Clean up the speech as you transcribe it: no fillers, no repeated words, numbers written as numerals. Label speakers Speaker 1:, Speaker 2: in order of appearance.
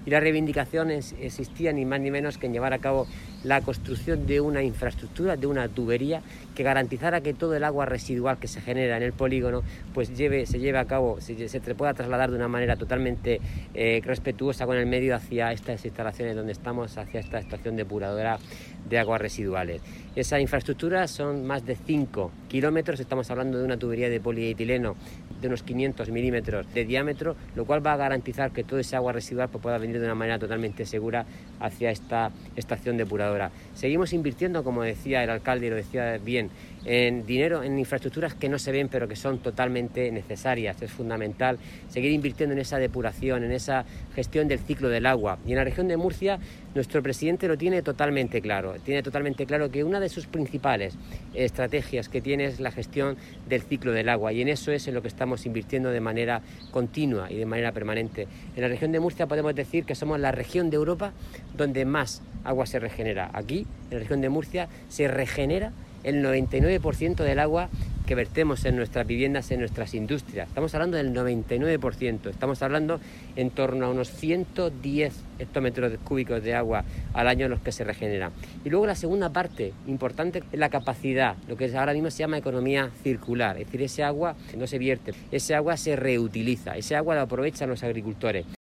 Speaker 1: Y la reivindicación existía ni más ni menos que en llevar a cabo la construcción de una infraestructura, de una tubería que garantizara que todo el agua residual que se genera en el polígono pues se lleve a cabo, se pueda trasladar de una manera totalmente respetuosa con el medio hacia estas instalaciones donde estamos, hacia esta estación depuradora de aguas residuales. Esa infraestructura son más de 5 kilómetros, estamos hablando de una tubería de polietileno de unos 500 milímetros de diámetro, lo cual va a garantizar que todo ese agua residual pueda venir de una manera totalmente segura hacia esta estación depuradora. Seguimos invirtiendo, como decía el alcalde y lo decía bien, en dinero, en infraestructuras que no se ven pero que son totalmente necesarias. Es fundamental seguir invirtiendo en esa depuración, en esa gestión del ciclo del agua. Y en la región de Murcia nuestro presidente lo tiene totalmente claro que una de sus principales estrategias que tiene es la gestión del ciclo del agua, y en eso es en lo que estamos invirtiendo de manera continua y de manera permanente. En la región de Murcia podemos decir que somos la región de Europa donde más agua se regenera. Aquí, en la región de Murcia, se regenera el 99% del agua que vertemos en nuestras viviendas, en nuestras industrias. Estamos hablando del 99%, estamos hablando en torno a unos 110 hectómetros cúbicos de agua al año en los que se regenera. Y luego la segunda parte importante es la capacidad, lo que ahora mismo se llama economía circular, es decir, ese agua no se vierte, ese agua se reutiliza, ese agua la aprovechan los agricultores.